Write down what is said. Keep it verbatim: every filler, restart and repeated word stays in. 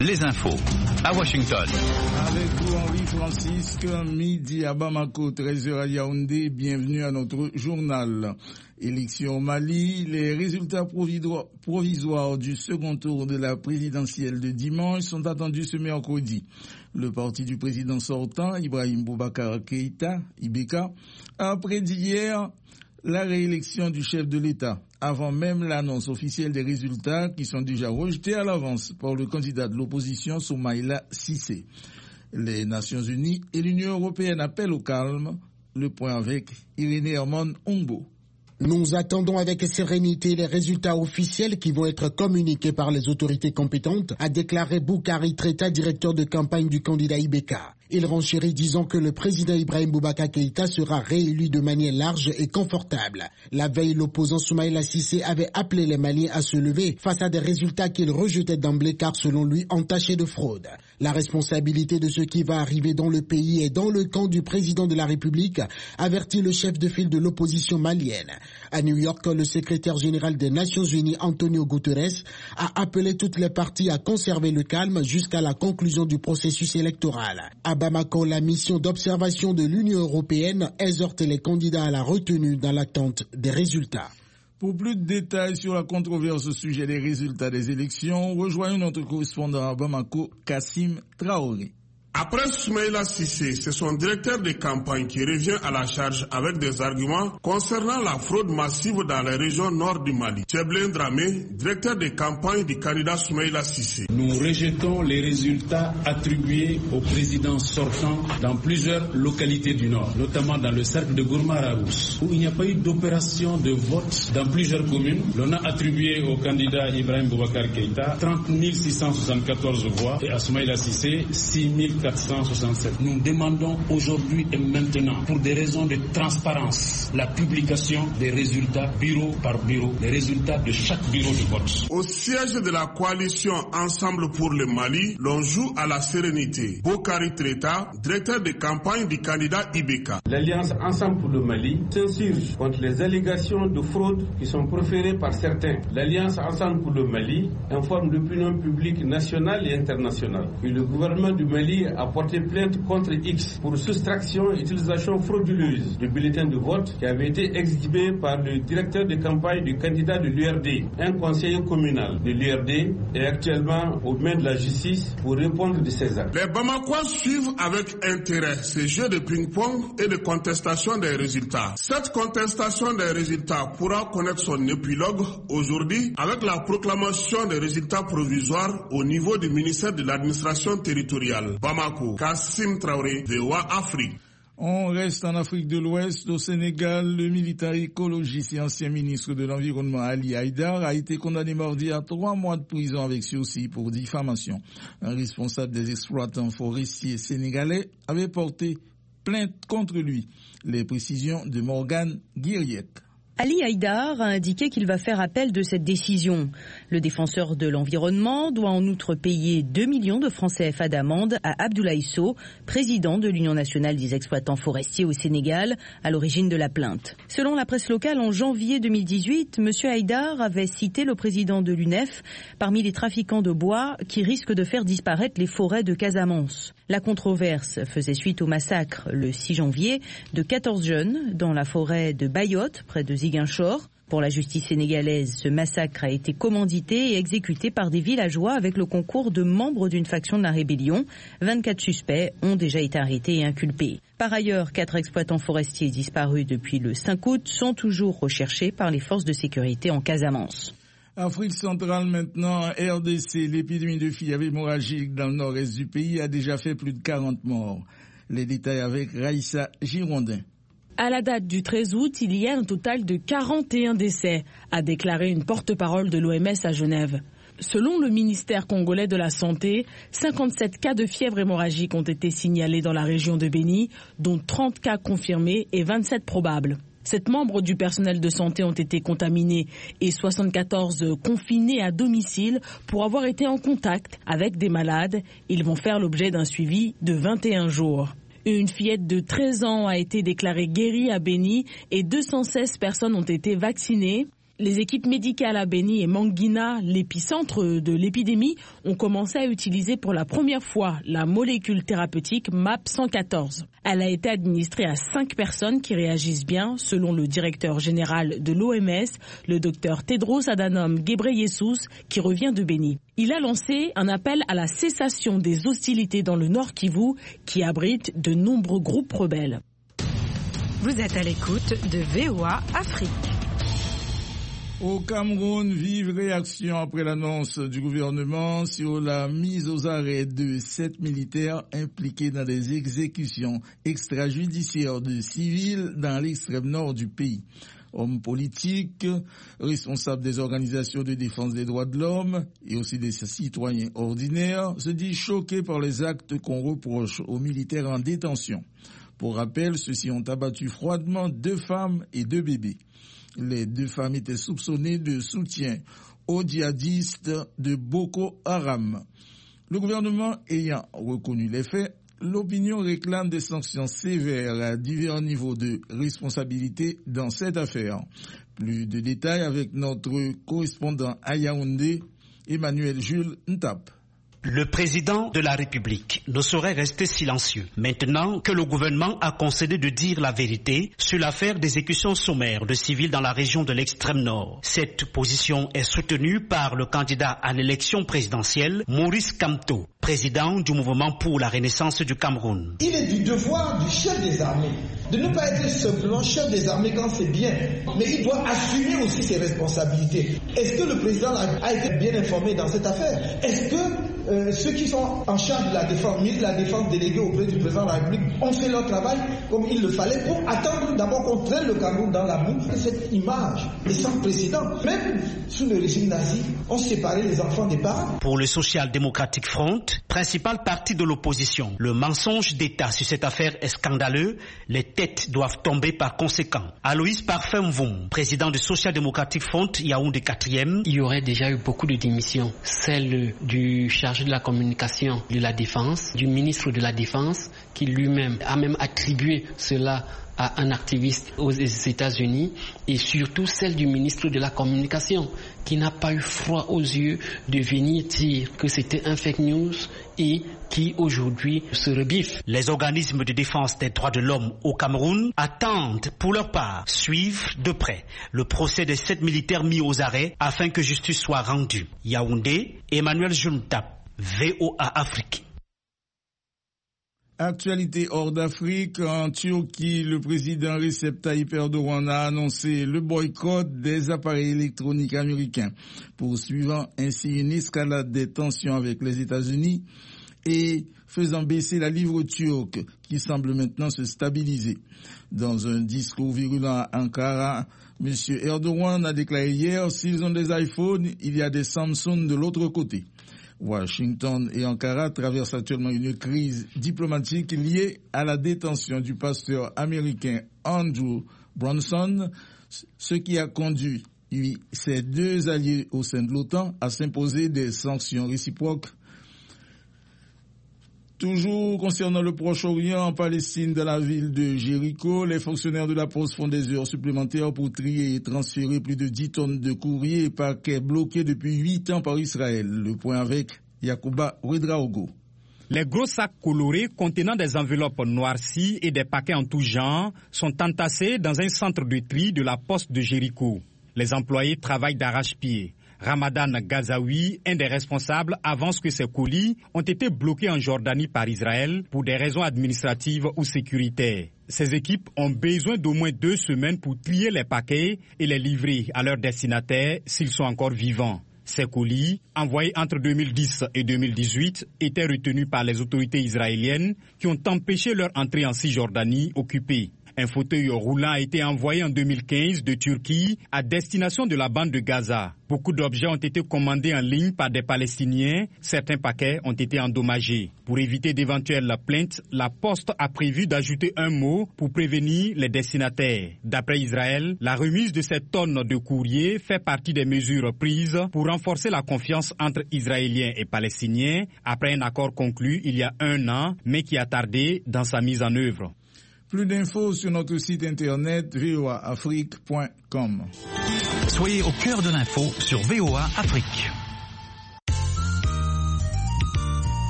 Les infos à Washington. Avec vous, Henri Francisque, midi à Bamako, treize heures à Yaoundé. Bienvenue à notre journal. Élection au Mali, les résultats provisoires du second tour de la présidentielle de dimanche sont attendus ce mercredi. Le parti du président sortant, Ibrahim Boubacar Keïta, I B K, a prédit hier la réélection du chef de l'État, avant même l'annonce officielle des résultats qui sont déjà rejetés à l'avance par le candidat de l'opposition Soumaïla Cissé. Les Nations Unies et l'Union européenne appellent au calme. Le point avec Irénée Herman Ongo. Nous attendons avec sérénité les résultats officiels qui vont être communiqués par les autorités compétentes, a déclaré Boukari Treta, directeur de campagne du candidat I B K. Il renchérit disant que le président Ibrahim Boubacar Keïta sera réélu de manière large et confortable. La veille, l'opposant Soumaïla Cissé avait appelé les Maliens à se lever face à des résultats qu'il rejetait d'emblée car selon lui entachés de fraude. La responsabilité de ce qui va arriver dans le pays est dans le camp du président de la République, avertit le chef de file de l'opposition malienne. À New York, le secrétaire général des Nations Unies, Antonio Guterres, a appelé toutes les parties à conserver le calme jusqu'à la conclusion du processus électoral. À Bamako, la mission d'observation de l'Union européenne exhorte les candidats à la retenue dans l'attente des résultats. Pour plus de détails sur la controverse au sujet des résultats des élections, rejoignons notre correspondant à Bamako, Kassim Traoré. Après Soumaïla Cissé, c'est son directeur de campagne qui revient à la charge avec des arguments concernant la fraude massive dans les régions nord du Mali. Tcheblin Dramé, directeur de campagne du candidat Soumaïla Cissé. Nous rejetons les résultats attribués au président sortant dans plusieurs localités du nord, notamment dans le cercle de Gourma-Rousse, où il n'y a pas eu d'opération de vote dans plusieurs communes. L'on a attribué au candidat Ibrahim Boubacar Keïta trente mille six cent soixante-quatorze voix et à Soumaïla Cissé six mille quatre cent soixante-sept. Nous demandons aujourd'hui et maintenant, pour des raisons de transparence, la publication des résultats bureau par bureau, les résultats de chaque bureau de vote. Au siège de la coalition Ensemble pour le Mali, l'on joue à la sérénité. Boukari Treta, directeur de campagne du candidat I B K. L'Alliance Ensemble pour le Mali s'insurge contre les allégations de fraude qui sont proférées par certains. L'Alliance Ensemble pour le Mali informe l'opinion publique nationale et internationale que le gouvernement du Mali a porté plainte contre X pour soustraction et utilisation frauduleuse du bulletin de vote qui avait été exhibé par le directeur de campagne du candidat de l'U R D. Un conseiller communal de l'U R D est actuellement aux mains de la justice pour répondre de ces actes. Les Bamakois suivent avec intérêt ces jeux de ping-pong et de contestation des résultats. Cette contestation des résultats pourra connaître son épilogue aujourd'hui avec la proclamation des résultats provisoires au niveau du ministère de l'administration territoriale. Bamako, Kassim Traoré, V O A Afrique. On reste en Afrique de l'Ouest. Au Sénégal, le militaire écologiste et ancien ministre de l'Environnement Ali Haïdar a été condamné mardi à trois mois de prison avec sursis pour diffamation. Un responsable des exploitants forestiers sénégalais avait porté plainte contre lui. Les précisions de Morgane Guiriec. Ali Haïdar a indiqué qu'il va faire appel de cette décision. Le défenseur de l'environnement doit en outre payer deux millions de francs C F A d'amende à Abdoulaye Sow, président de l'Union nationale des exploitants forestiers au Sénégal, à l'origine de la plainte. Selon la presse locale, en janvier deux mille dix-huit, M. Haïdar avait cité le président de l'U N E F parmi les trafiquants de bois qui risquent de faire disparaître les forêts de Casamance. La controverse faisait suite au massacre, le six janvier, de quatorze jeunes dans la forêt de Bayotte, près de Ziguinchor. Pour la justice sénégalaise, ce massacre a été commandité et exécuté par des villageois avec le concours de membres d'une faction de la rébellion. vingt-quatre suspects ont déjà été arrêtés et inculpés. Par ailleurs, quatre exploitants forestiers disparus depuis le cinq août sont toujours recherchés par les forces de sécurité en Casamance. Afrique centrale maintenant, R D C, l'épidémie de fièvre hémorragique dans le nord-est du pays a déjà fait plus de quarante morts. Les détails avec Raïssa Girondin. À la date du treize août, il y a un total de quarante et un décès, a déclaré une porte-parole de l'O M S à Genève. Selon le ministère congolais de la Santé, cinquante-sept cas de fièvre hémorragique ont été signalés dans la région de Béni, dont trente cas confirmés et vingt-sept probables. Sept membres du personnel de santé ont été contaminés et soixante-quatorze confinés à domicile pour avoir été en contact avec des malades. Ils vont faire l'objet d'un suivi de vingt et un jours. Une fillette de treize ans a été déclarée guérie à Béni et deux cent seize personnes ont été vaccinées. Les équipes médicales à Beni et Mangina, l'épicentre de l'épidémie, ont commencé à utiliser pour la première fois la molécule thérapeutique M A P cent quatorze. Elle a été administrée à cinq personnes qui réagissent bien, selon le directeur général de l'O M S, le docteur Tedros Adhanom Ghebreyesus, qui revient de Beni. Il a lancé un appel à la cessation des hostilités dans le Nord Kivu, qui abrite de nombreux groupes rebelles. Vous êtes à l'écoute de V O A Afrique. Au Cameroun, vive réaction après l'annonce du gouvernement sur la mise aux arrêts de sept militaires impliqués dans des exécutions extrajudiciaires de civils dans l'extrême nord du pays. Hommes politiques, responsables des organisations de défense des droits de l'homme et aussi des citoyens ordinaires se disent choqués par les actes qu'on reproche aux militaires en détention. Pour rappel, ceux-ci ont abattu froidement deux femmes et deux bébés. Les deux femmes étaient soupçonnées de soutien aux djihadistes de Boko Haram. Le gouvernement ayant reconnu les faits, l'opinion réclame des sanctions sévères à divers niveaux de responsabilité dans cette affaire. Plus de détails avec notre correspondant à Yaoundé, Emmanuel Jules Ntap. Le président de la République ne saurait rester silencieux. Maintenant que le gouvernement a concédé de dire la vérité sur l'affaire d'exécution sommaire de civils dans la région de l'extrême nord. Cette position est soutenue par le candidat à l'élection présidentielle, Maurice Kamto, président du mouvement pour la renaissance du Cameroun. Il est du devoir du chef des armées de ne pas être simplement chef des armées quand c'est bien, mais il doit assumer aussi ses responsabilités. Est-ce que le président a été bien informé dans cette affaire? Est-ce que Euh, ceux qui sont en charge de la défense, ministre de la défense délégué auprès du président de la République, ont fait leur travail comme il le fallait pour attendre d'abord qu'on traîne le Cameroun dans la boue? Cette image est sans précédent. Même sous le régime nazi, on séparait les enfants des parents. Pour le Social Democratic Front, principal parti de l'opposition, le mensonge d'État sur cette affaire est scandaleux. Les têtes doivent tomber par conséquent. Aloïs Parfum-Voum, président du Social Democratic Front, Yaoundé quatrième. Il y aurait déjà eu beaucoup de démissions. Celle du chargé de la communication de la défense, du ministre de la défense, qui lui-même a même attribué cela à un activiste aux États-Unis, et surtout celle du ministre de la communication, qui n'a pas eu froid aux yeux de venir dire que c'était un fake news et qui aujourd'hui se rebiffe. Les organismes de défense des droits de l'homme au Cameroun attendent pour leur part suivre de près le procès des sept militaires mis aux arrêts afin que justice soit rendue. Yaoundé, Emmanuel Juntap, V O A Afrique. Actualité hors d'Afrique, en Turquie, le président Recep Tayyip Erdogan a annoncé le boycott des appareils électroniques américains, poursuivant ainsi une escalade des tensions avec les États-Unis et faisant baisser la livre turque qui semble maintenant se stabiliser. Dans un discours virulent à Ankara, M. Erdogan a déclaré hier, s'ils ont des iPhones, il y a des Samsung de l'autre côté. Washington et Ankara traversent actuellement une crise diplomatique liée à la détention du pasteur américain Andrew Brunson, ce qui a conduit ces deux alliés au sein de l'OTAN à s'imposer des sanctions réciproques. Toujours concernant le Proche-Orient, en Palestine, dans la ville de Jéricho, les fonctionnaires de la poste font des heures supplémentaires pour trier et transférer plus de dix tonnes de courriers et paquets bloqués depuis huit ans par Israël. Le point avec Yacouba Ouedraogo. Les gros sacs colorés contenant des enveloppes noircies et des paquets en tout genre sont entassés dans un centre de tri de la poste de Jéricho. Les employés travaillent d'arrache-pied. Ramadan Gazaoui, un des responsables, avance que ces colis ont été bloqués en Jordanie par Israël pour des raisons administratives ou sécuritaires. Ces équipes ont besoin d'au moins deux semaines pour trier les paquets et les livrer à leurs destinataires s'ils sont encore vivants. Ces colis, envoyés entre deux mille dix et deux mille dix-huit, étaient retenus par les autorités israéliennes qui ont empêché leur entrée en Cisjordanie occupée. Un fauteuil roulant a été envoyé en deux mille quinze de Turquie à destination de la bande de Gaza. Beaucoup d'objets ont été commandés en ligne par des Palestiniens. Certains paquets ont été endommagés. Pour éviter d'éventuelles plaintes, la Poste a prévu d'ajouter un mot pour prévenir les destinataires. D'après Israël, la remise de cette tonne de courrier fait partie des mesures prises pour renforcer la confiance entre Israéliens et Palestiniens après un accord conclu il y a un an, mais qui a tardé dans sa mise en œuvre. Plus d'infos sur notre site internet v o a afrique point com. Soyez au cœur de l'info sur V O A Afrique.